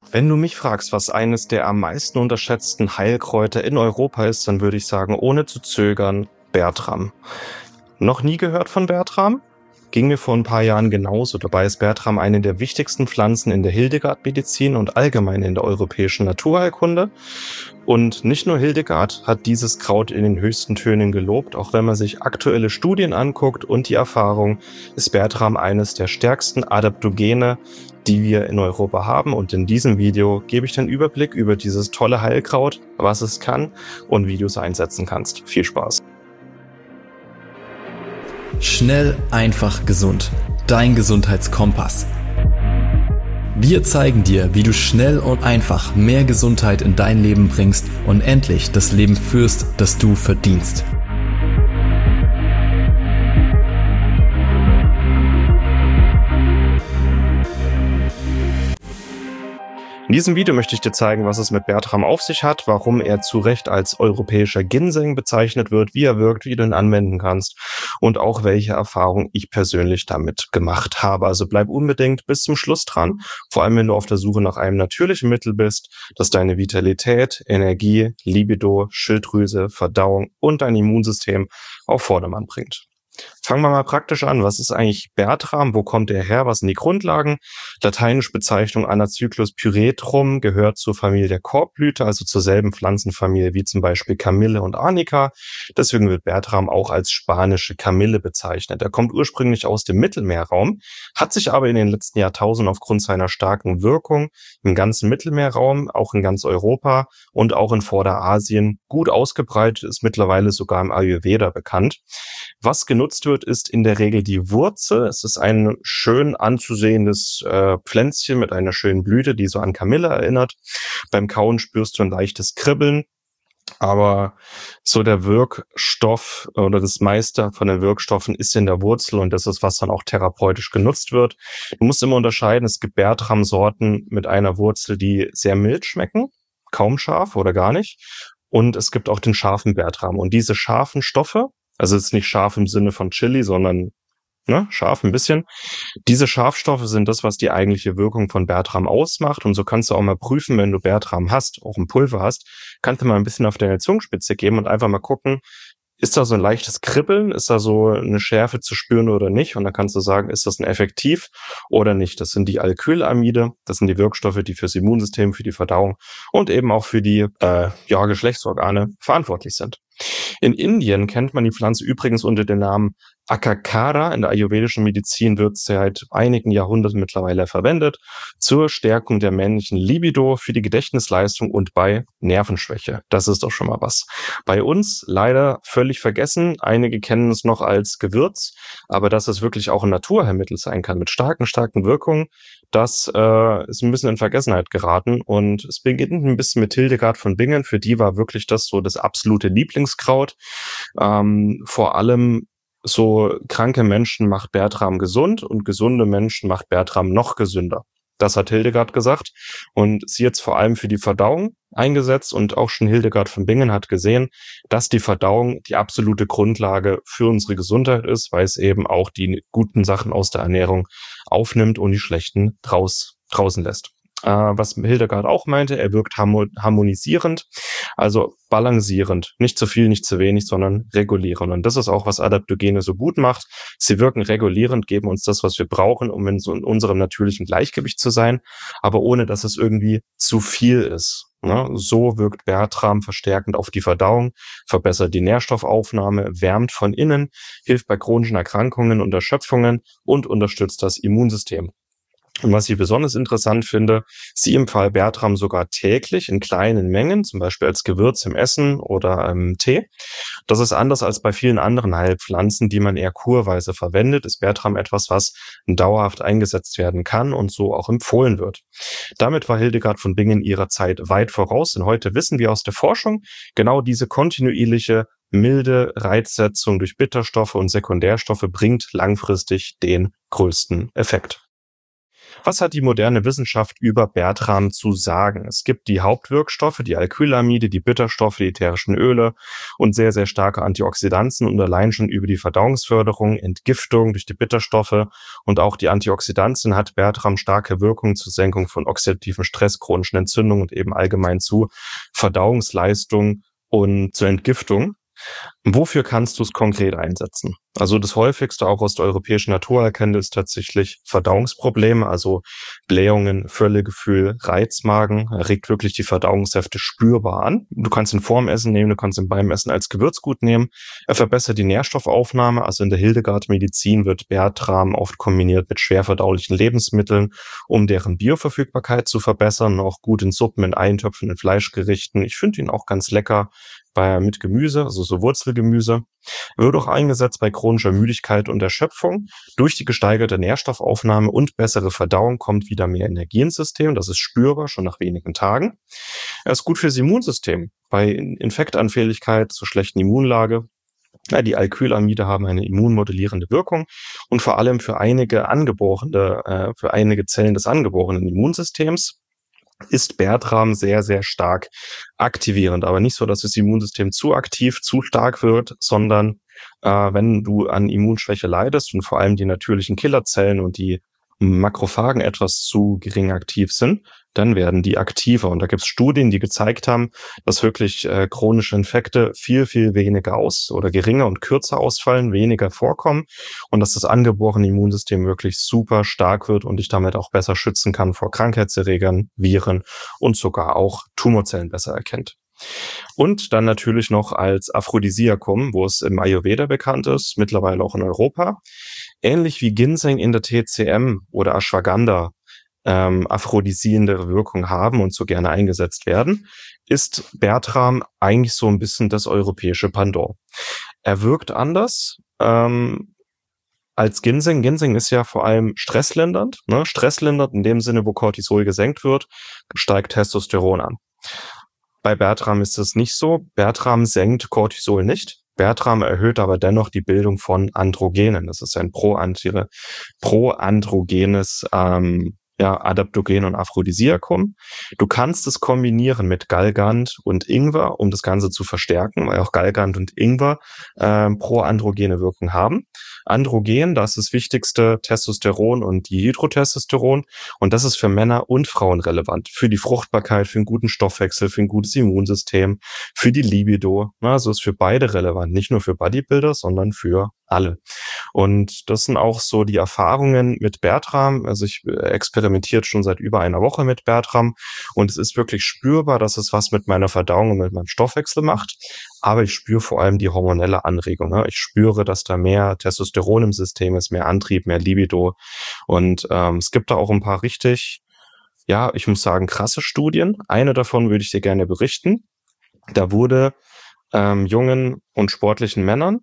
Wenn du mich fragst, was eines der am meisten unterschätzten Heilkräuter in Europa ist, dann würde ich sagen, ohne zu zögern, Bertram. Noch nie gehört von Bertram? Ging mir vor ein paar Jahren genauso. Dabei ist Bertram eine der wichtigsten Pflanzen in der Hildegard-Medizin und allgemein in der europäischen Naturheilkunde. Und nicht nur Hildegard hat dieses Kraut in den höchsten Tönen gelobt, auch wenn man sich aktuelle Studien anguckt und die Erfahrung, ist Bertram eines der stärksten Adaptogene, die wir in Europa haben. Und in diesem Video gebe ich den Überblick über dieses tolle Heilkraut, was es kann und wie du es einsetzen kannst. Viel Spaß! Schnell, einfach, gesund. Dein Gesundheitskompass. Wir zeigen dir, wie du schnell und einfach mehr Gesundheit in dein Leben bringst und endlich das Leben führst, das du verdienst. In diesem Video möchte ich dir zeigen, was es mit Bertram auf sich hat, warum er zu Recht als europäischer Ginseng bezeichnet wird, wie er wirkt, wie du ihn anwenden kannst und auch welche Erfahrungen ich persönlich damit gemacht habe. Also bleib unbedingt bis zum Schluss dran, vor allem wenn du auf der Suche nach einem natürlichen Mittel bist, das deine Vitalität, Energie, Libido, Schilddrüse, Verdauung und dein Immunsystem auf Vordermann bringt. Fangen wir mal praktisch an. Was ist eigentlich Bertram? Wo kommt er her? Was sind die Grundlagen? Lateinische Bezeichnung Anacyclus pyretrum, gehört zur Familie der Korbblüte, also zur selben Pflanzenfamilie wie zum Beispiel Kamille und Arnika. Deswegen wird Bertram auch als spanische Kamille bezeichnet. Er kommt ursprünglich aus dem Mittelmeerraum, hat sich aber in den letzten Jahrtausenden aufgrund seiner starken Wirkung im ganzen Mittelmeerraum, auch in ganz Europa und auch in Vorderasien gut ausgebreitet, ist mittlerweile sogar im Ayurveda bekannt. Was genutzt wird, ist in der Regel die Wurzel. Es ist ein schön anzusehendes Pflänzchen mit einer schönen Blüte, die so an Kamille erinnert. Beim Kauen spürst du ein leichtes Kribbeln, aber so der Wirkstoff oder das meiste von den Wirkstoffen ist in der Wurzel und das ist, was dann auch therapeutisch genutzt wird. Du musst immer unterscheiden, es gibt Bertram-Sorten mit einer Wurzel, die sehr mild schmecken, kaum scharf oder gar nicht. Und es gibt auch den scharfen Bertram. Und diese scharfen Stoffe, also es ist nicht scharf im Sinne von Chili, sondern scharf ein bisschen. Diese Scharfstoffe sind das, was die eigentliche Wirkung von Bertram ausmacht. Und so kannst du auch mal prüfen, wenn du Bertram hast, auch ein Pulver hast, kannst du mal ein bisschen auf deine Zungenspitze geben und einfach mal gucken, ist da so ein leichtes Kribbeln? Ist da so eine Schärfe zu spüren oder nicht? Und dann kannst du sagen, ist das ein Effektiv oder nicht? Das sind die Alkylamide. Das sind die Wirkstoffe, die fürs Immunsystem, für die Verdauung und eben auch für die Geschlechtsorgane verantwortlich sind. In Indien kennt man die Pflanze übrigens unter dem Namen Akakara. In der ayurvedischen Medizin wird sie seit einigen Jahrhunderten mittlerweile verwendet zur Stärkung der männlichen Libido, für die Gedächtnisleistung und bei Nervenschwäche. Das ist doch schon mal was. Bei uns leider völlig vergessen. Einige kennen es noch als Gewürz, aber dass es wirklich auch ein Naturheilmittel sein kann mit starken Wirkungen, das ist ein bisschen in Vergessenheit geraten und es beginnt ein bisschen mit Hildegard von Bingen. Für die war wirklich das so das absolute Lieblingskraut. Vor allem so kranke Menschen macht Bertram gesund und gesunde Menschen macht Bertram noch gesünder. Das hat Hildegard gesagt und sie jetzt vor allem für die Verdauung eingesetzt und auch schon Hildegard von Bingen hat gesehen, dass die Verdauung die absolute Grundlage für unsere Gesundheit ist, weil es eben auch die guten Sachen aus der Ernährung aufnimmt und die schlechten draußen lässt. Was Hildegard auch meinte, er wirkt harmonisierend, also balancierend, nicht zu viel, nicht zu wenig, sondern regulierend. Und das ist auch, was Adaptogene so gut macht. Sie wirken regulierend, geben uns das, was wir brauchen, um in unserem natürlichen Gleichgewicht zu sein, aber ohne, dass es irgendwie zu viel ist. So wirkt Bertram verstärkend auf die Verdauung, verbessert die Nährstoffaufnahme, wärmt von innen, hilft bei chronischen Erkrankungen und Erschöpfungen und unterstützt das Immunsystem. Und was ich besonders interessant finde, sie empfahl Bertram sogar täglich in kleinen Mengen, zum Beispiel als Gewürz im Essen oder im Tee. Das ist anders als bei vielen anderen Heilpflanzen, die man eher kurweise verwendet, ist Bertram etwas, was dauerhaft eingesetzt werden kann und so auch empfohlen wird. Damit war Hildegard von Bingen ihrer Zeit weit voraus, denn heute wissen wir aus der Forschung, genau diese kontinuierliche milde Reizsetzung durch Bitterstoffe und Sekundärstoffe bringt langfristig den größten Effekt. Was hat die moderne Wissenschaft über Bertram zu sagen? Es gibt die Hauptwirkstoffe, die Alkylamide, die Bitterstoffe, die ätherischen Öle und sehr, sehr starke Antioxidantien und allein schon über die Verdauungsförderung, Entgiftung durch die Bitterstoffe und auch die Antioxidantien hat Bertram starke Wirkung zur Senkung von oxidativen Stress, chronischen Entzündungen und eben allgemein zu Verdauungsleistung und zur Entgiftung. Wofür kannst du es konkret einsetzen? Also das häufigste auch aus der europäischen Naturheilkunde ist tatsächlich Verdauungsprobleme, also Blähungen, Völlegefühl, Reizmagen. Er regt wirklich die Verdauungssäfte spürbar an. Du kannst ihn vorm Essen nehmen, du kannst ihn beim Essen als Gewürzgut nehmen. Er verbessert die Nährstoffaufnahme, also in der Hildegard-Medizin wird Bertram oft kombiniert mit schwer verdaulichen Lebensmitteln, um deren Bioverfügbarkeit zu verbessern, auch gut in Suppen, in Eintöpfen, in Fleischgerichten. Ich finde ihn auch ganz lecker mit Gemüse, also so Wurzelgemüse. Wird auch eingesetzt bei chronischer Müdigkeit und Erschöpfung. Durch die gesteigerte Nährstoffaufnahme und bessere Verdauung kommt wieder mehr Energie ins System. Das ist spürbar schon nach wenigen Tagen. Er ist gut fürs Immunsystem. Bei Infektanfälligkeit, zur schlechten Immunlage. Ja, die Alkylamide haben eine immunmodellierende Wirkung und vor allem für einige Zellen des angeborenen Immunsystems ist Bertram sehr, sehr stark aktivierend, aber nicht so, dass das Immunsystem zu aktiv, zu stark wird, sondern wenn du an Immunschwäche leidest und vor allem die natürlichen Killerzellen und die Makrophagen etwas zu gering aktiv sind, dann werden die aktiver. Und da gibt es Studien, die gezeigt haben, dass wirklich chronische Infekte viel, viel weniger oder geringer und kürzer ausfallen, weniger vorkommen und dass das angeborene Immunsystem wirklich super stark wird und dich damit auch besser schützen kann vor Krankheitserregern, Viren und sogar auch Tumorzellen besser erkennt. Und dann natürlich noch als Aphrodisiakum, wo es im Ayurveda bekannt ist, mittlerweile auch in Europa. Ähnlich wie Ginseng in der TCM oder Ashwagandha aphrodisierende Wirkung haben und so gerne eingesetzt werden, ist Bertram eigentlich so ein bisschen das europäische Pendant. Er wirkt anders als Ginseng. Ginseng ist ja vor allem stresslindernd. Ne? Stresslindernd in dem Sinne, wo Cortisol gesenkt wird, steigt Testosteron an. Bei Bertram ist es nicht so. Bertram senkt Cortisol nicht. Bertram erhöht aber dennoch die Bildung von Androgenen. Das ist ein proandrogenes Adaptogen und Aphrodisiakum. Du kannst es kombinieren mit Galgant und Ingwer, um das Ganze zu verstärken, weil auch Galgant und Ingwer proandrogene Wirkung haben. Androgen, das ist das wichtigste, Testosteron und Dihydrotestosteron. Und das ist für Männer und Frauen relevant. Für die Fruchtbarkeit, für einen guten Stoffwechsel, für ein gutes Immunsystem, für die Libido. Also ist für beide relevant. Nicht nur für Bodybuilder, sondern für alle. Und das sind auch so die Erfahrungen mit Bertram. Also ich experimentiere schon seit über einer Woche mit Bertram und es ist wirklich spürbar, dass es was mit meiner Verdauung und mit meinem Stoffwechsel macht. Aber ich spüre vor allem die hormonelle Anregung. Ne? Ich spüre, dass da mehr Testosteron im System ist, mehr Antrieb, mehr Libido. Und es gibt da auch ein paar richtig, ich muss sagen, krasse Studien. Eine davon würde ich dir gerne berichten. Da wurde jungen und sportlichen Männern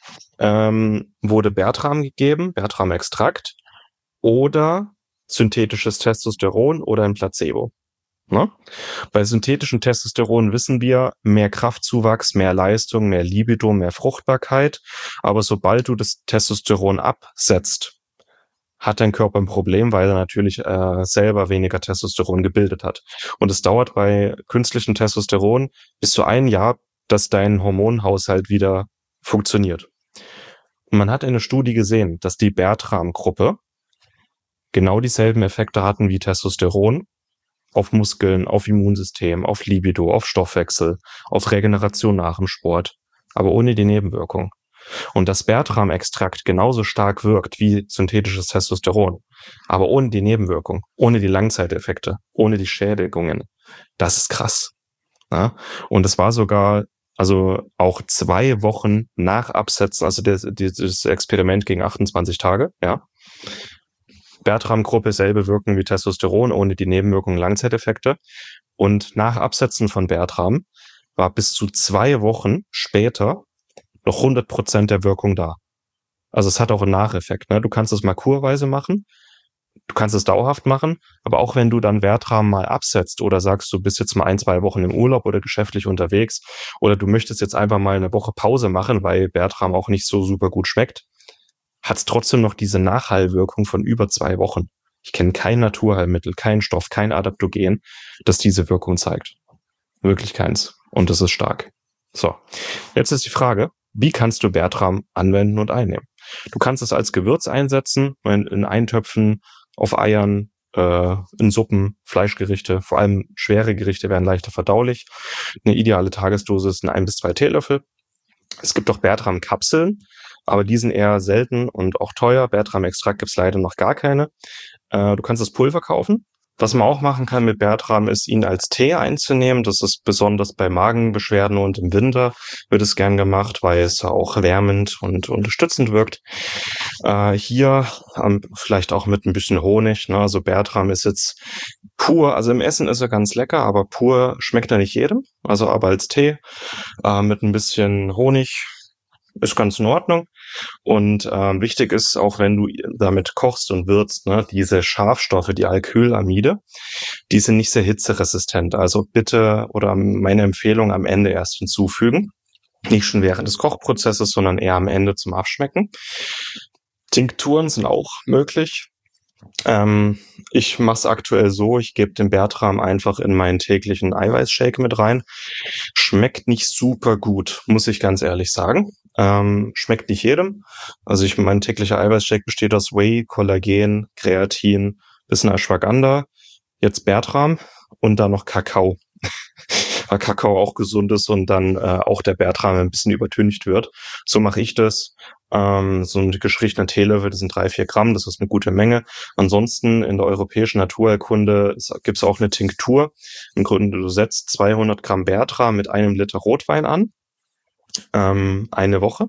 wurde Bertram gegeben, Bertram-Extrakt oder synthetisches Testosteron oder ein Placebo. Ne? Bei synthetischem Testosteron wissen wir, mehr Kraftzuwachs, mehr Leistung, mehr Libido, mehr Fruchtbarkeit. Aber sobald du das Testosteron absetzt, hat dein Körper ein Problem, weil er natürlich selber weniger Testosteron gebildet hat. Und es dauert bei künstlichem Testosteron bis zu 1 Jahr, dass dein Hormonhaushalt wieder funktioniert. Und man hat in der Studie gesehen, dass die Bertram-Gruppe genau dieselben Effekte hatten wie Testosteron auf Muskeln, auf Immunsystem, auf Libido, auf Stoffwechsel, auf Regeneration nach dem Sport, aber ohne die Nebenwirkung. Und dass Bertram-Extrakt genauso stark wirkt wie synthetisches Testosteron, aber ohne die Nebenwirkung, ohne die Langzeiteffekte, ohne die Schädigungen, das ist krass. Ja? Und es war sogar auch 2 Wochen nach Absetzen, also dieses Experiment ging 28 Tage, ja. Bertram-Gruppe selbe Wirkung wie Testosteron, ohne die Nebenwirkungen, Langzeiteffekte. Und nach Absetzen von Bertram war bis zu 2 Wochen später noch 100% der Wirkung da. Also es hat auch einen Nacheffekt. Ne? Du kannst es mal kurweise machen, du kannst es dauerhaft machen, aber auch wenn du dann Bertram mal absetzt oder sagst, du bist jetzt mal 1-2 Wochen im Urlaub oder geschäftlich unterwegs oder du möchtest jetzt einfach mal eine Woche Pause machen, weil Bertram auch nicht so super gut schmeckt, hat es trotzdem noch diese Nachhallwirkung von über 2 Wochen. Ich kenne kein Naturheilmittel, kein Stoff, kein Adaptogen, das diese Wirkung zeigt. Wirklich keins. Und das ist stark. So, jetzt ist die Frage, wie kannst du Bertram anwenden und einnehmen? Du kannst es als Gewürz einsetzen, in Eintöpfen, auf Eiern, in Suppen, Fleischgerichte, vor allem schwere Gerichte werden leichter verdaulich. Eine ideale Tagesdosis sind 1 bis 2 Teelöffel. Es gibt auch Bertram-Kapseln, aber die sind eher selten und auch teuer. Bertram-Extrakt gibt's leider noch gar keine. Du kannst das Pulver kaufen. Was man auch machen kann mit Bertram, ist ihn als Tee einzunehmen. Das ist besonders bei Magenbeschwerden und im Winter wird es gern gemacht, weil es auch wärmend und unterstützend wirkt. Hier vielleicht auch mit ein bisschen Honig. Ne? Also Bertram ist jetzt pur, also im Essen ist er ganz lecker, aber pur schmeckt er nicht jedem. Also aber als Tee mit ein bisschen Honig ist ganz in Ordnung. Und wichtig ist auch, wenn du damit kochst und würzt, ne, diese Schafstoffe, die Alkylamide, die sind nicht sehr hitzeresistent. Also bitte, oder meine Empfehlung, am Ende erst hinzufügen. Nicht schon während des Kochprozesses, sondern eher am Ende zum Abschmecken. Tinkturen sind auch möglich. Ich mache es aktuell so, ich gebe den Bertram einfach in meinen täglichen Eiweißshake mit rein. Schmeckt nicht super gut, muss ich ganz ehrlich sagen. Schmeckt nicht jedem. Also mein täglicher Eiweißshake besteht aus Whey, Kollagen, Kreatin, bisschen Ashwagandha, jetzt Bertram und dann noch Kakao. Weil Kakao auch gesund ist und dann auch der Bertram ein bisschen übertüncht wird. So mache ich das. So ein geschriebener Teelöffel, das sind 3-4 Gramm, das ist eine gute Menge. Ansonsten in der europäischen Naturheilkunde gibt es auch eine Tinktur. Im Grunde, du setzt 200 Gramm Bertram mit 1 Liter Rotwein an, eine Woche.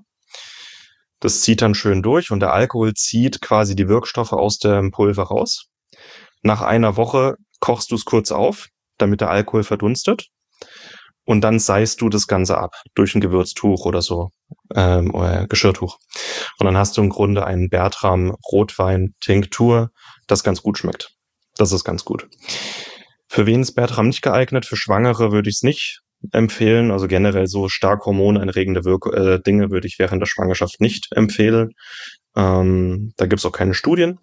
Das zieht dann schön durch und der Alkohol zieht quasi die Wirkstoffe aus dem Pulver raus. Nach einer Woche kochst du es kurz auf, damit der Alkohol verdunstet. Und dann seist du das Ganze ab durch ein Gewürztuch oder so, oder Geschirrtuch. Und dann hast du im Grunde einen Bertram-Rotwein-Tinktur, das ganz gut schmeckt. Das ist ganz gut. Für wen ist Bertram nicht geeignet? Für Schwangere würde ich es nicht empfehlen. Also generell so stark hormoneinregende Dinge würde ich während der Schwangerschaft nicht empfehlen. Da gibt es auch keine Studien.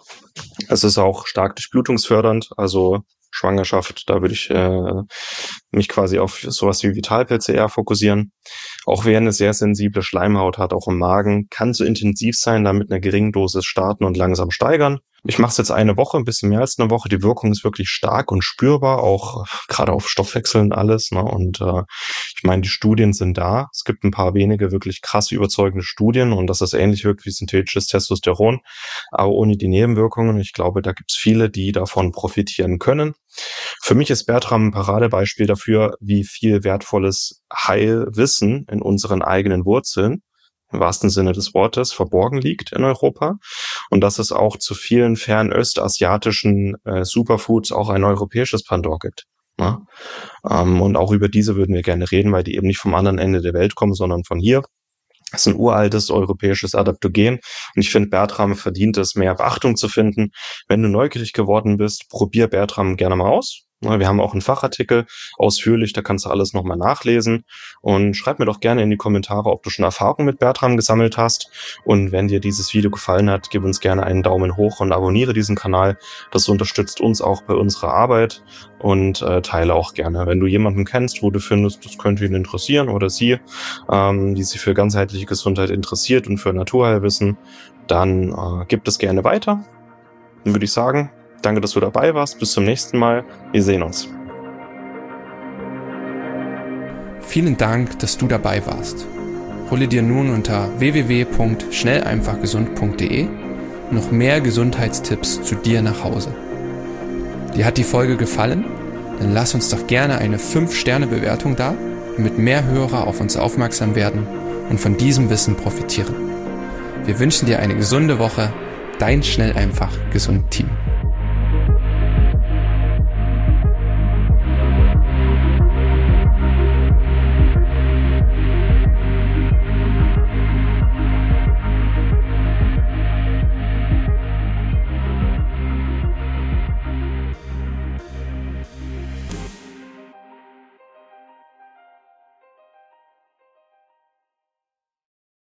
Es ist auch stark durchblutungsfördernd, also Schwangerschaft, da würde ich mich quasi auf sowas wie Vitalpilze eher fokussieren. Auch wer eine sehr sensible Schleimhaut hat, auch im Magen, kann so intensiv sein, dann mit einer geringen Dosis starten und langsam steigern. Ich mache es jetzt eine Woche, ein bisschen mehr als eine Woche. Die Wirkung ist wirklich stark und spürbar, auch gerade auf Stoffwechsel und alles. Ne? Und ich meine, die Studien sind da. Es gibt ein paar wenige wirklich krass überzeugende Studien und das ist ähnlich wirkt wie synthetisches Testosteron, aber ohne die Nebenwirkungen. Ich glaube, da gibt es viele, die davon profitieren können. Für mich ist Bertram ein Paradebeispiel dafür, wie viel wertvolles Heilwissen in unseren eigenen Wurzeln, im wahrsten Sinne des Wortes, verborgen liegt in Europa und dass es auch zu vielen fernöstasiatischen Superfoods auch ein europäisches Pendant gibt. Ne? Und auch über diese würden wir gerne reden, weil die eben nicht vom anderen Ende der Welt kommen, sondern von hier. Das ist ein uraltes europäisches Adaptogen und ich finde, Bertram verdient es, mehr Beachtung zu finden. Wenn du neugierig geworden bist, probier Bertram gerne mal aus. Wir haben auch einen Fachartikel ausführlich, da kannst du alles nochmal nachlesen und schreib mir doch gerne in die Kommentare, ob du schon Erfahrung mit Bertram gesammelt hast und wenn dir dieses Video gefallen hat, gib uns gerne einen Daumen hoch und abonniere diesen Kanal, das unterstützt uns auch bei unserer Arbeit und teile auch gerne. Wenn du jemanden kennst, wo du findest, das könnte ihn interessieren oder sie, die sich für ganzheitliche Gesundheit interessiert und für Naturheilwissen, dann gib es gerne weiter. Dann würde ich sagen, danke, dass du dabei warst. Bis zum nächsten Mal. Wir sehen uns. Vielen Dank, dass du dabei warst. Hole dir nun unter www.schnelleinfachgesund.de noch mehr Gesundheitstipps zu dir nach Hause. Dir hat die Folge gefallen? Dann lass uns doch gerne eine 5-Sterne-Bewertung da, damit mehr Hörer auf uns aufmerksam werden und von diesem Wissen profitieren. Wir wünschen dir eine gesunde Woche. Dein Schnell einfach gesund Team.